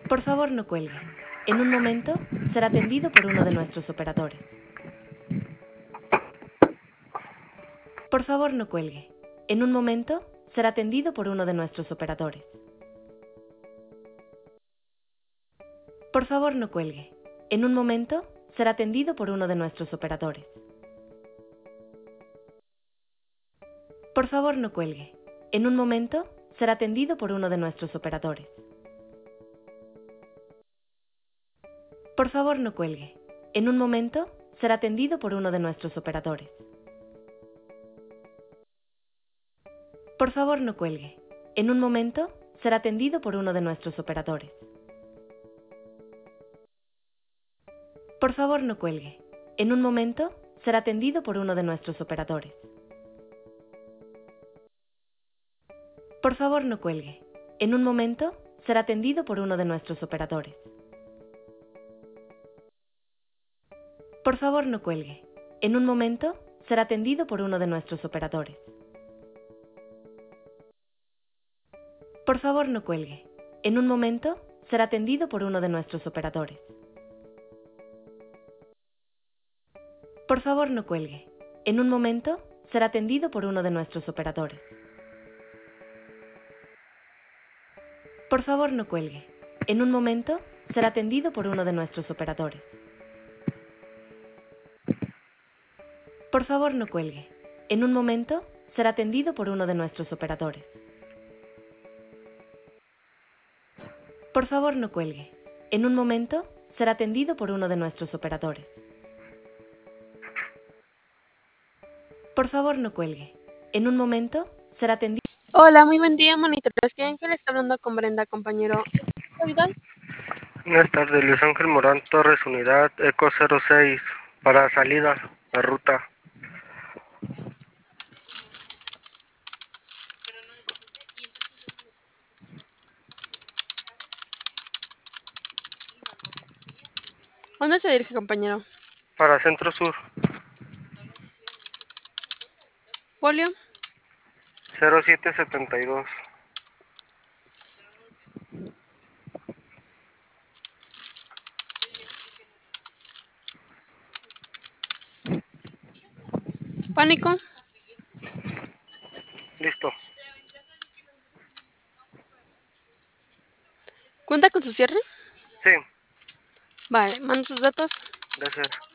Por favor, no cuelgue. En un momento será atendido por uno de nuestros operadores. Por favor, no cuelgue. En un momento será atendido por uno de nuestros operadores. Por favor, no cuelgue. En un momento será atendido por uno de nuestros operadores. Por favor, no cuelgue. En un momento será atendido por uno de nuestros operadores. Por favor, no cuelgue. En un momento será atendido por uno de nuestros operadores. Por favor, no cuelgue. En un momento será atendido por uno de nuestros operadores. Por favor, no cuelgue. En un momento será atendido por uno de nuestros operadores. Por favor, no cuelgue. En un momento será atendido por uno de nuestros operadores. Por favor, no cuelgue. En un momento será atendido por uno de nuestros operadores. Por favor, no cuelgue. En un momento será atendido por uno de nuestros operadores. Por favor, no cuelgue. En un momento será atendido por uno de nuestros operadores. Por favor, no cuelgue. En un momento será atendido por uno de nuestros operadores. Por favor, no cuelgue. En un momento será atendido por uno de nuestros operadores. Por favor, no cuelgue. En un momento será atendido por uno de nuestros operadores. Por favor, no cuelgue. En un momento será atendido. Hola, muy buen día, monitores. ¿Qué Ángel está hablando con Brenda, compañero? ¿Ayudar? Buenas tardes, Luis Ángel Morán Torres, unidad ECO 06, para salida de ruta. ¿Dónde se dirige, compañero? Para Centro Sur, Folio. 0772. Pánico. Listo. ¿Cuenta con su cierre? Sí, Vale, manda sus datos. gracias.